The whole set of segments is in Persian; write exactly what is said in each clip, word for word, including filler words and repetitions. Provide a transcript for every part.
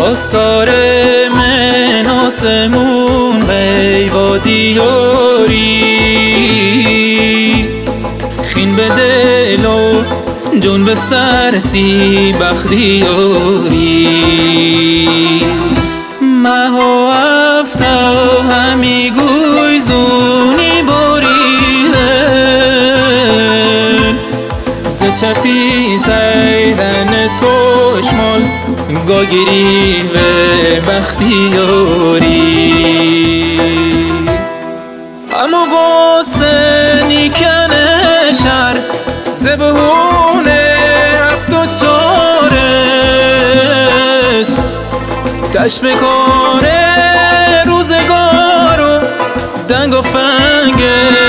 آثار من آسمون غیبا دیاری خین به دل و جون به سرسی بختیاری مها افتا همی گویزونی بریدن ز چپی زیدن توشمال گاگیری و بختیاری اما قاسنی کنه شر زبهونه هفت و چارست تشت میکنه روزگار و دنگ و فنگ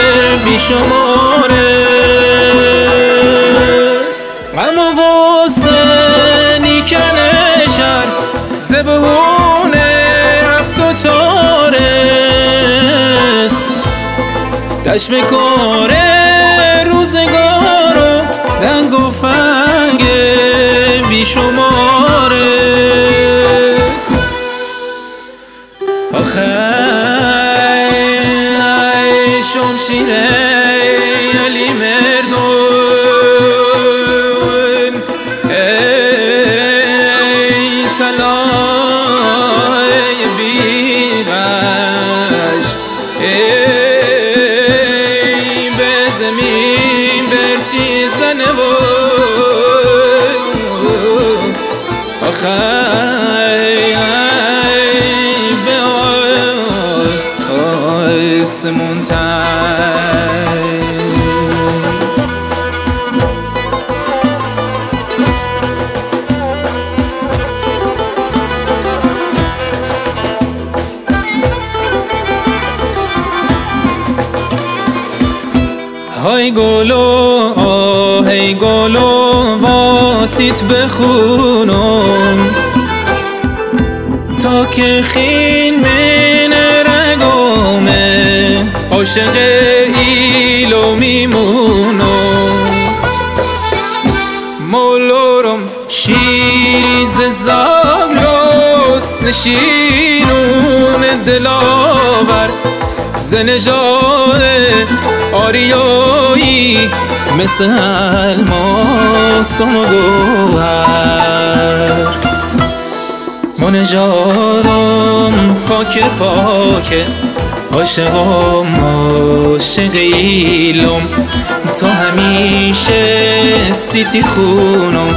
بیشمارست اما قاسنی کنه شر زبهونه هفت و چارست تشت میکنه روزگار و دنگ و فنگ بیشمارست آخه ای شمشیره علی مردون ای طلای بیغش ای به زمین برچی زنه و آخه آسمون تای های گلو آهی گلو واسیت بخونم تا که خین من رگامه عاشق ایلو میمونم مولورم شیری ز زاگرس نشینون دلاور ز نژاد آریایی مثل الماس و گوهر منجارم پاک پاک عاشقم عاشق ایلم تا همیشه سیتی خونم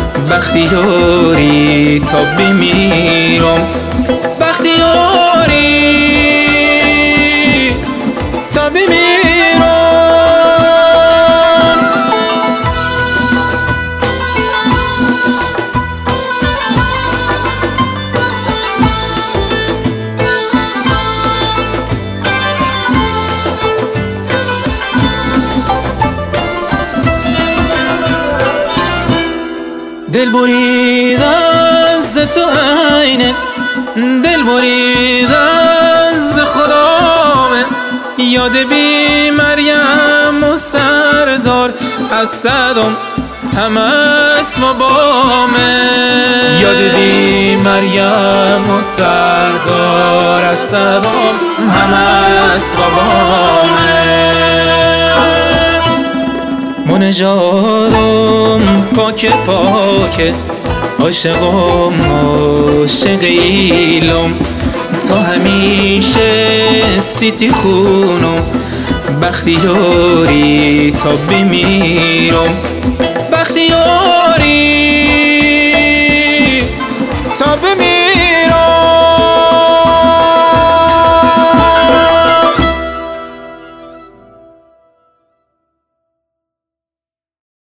بختیاری تا بمیرم بختیاری تا بمیرم دل برید از تو عینه دل برید از خدامه یاد بی مریم و سردار از صدام همه اسم و بامه یاد بی مریم و سردار از صدام همه اسم و بامه منجارم پاک پاک عاشقم عاشق ایلم تا همیشه سیتی خونم بختیاری تا بمیرم بختیاری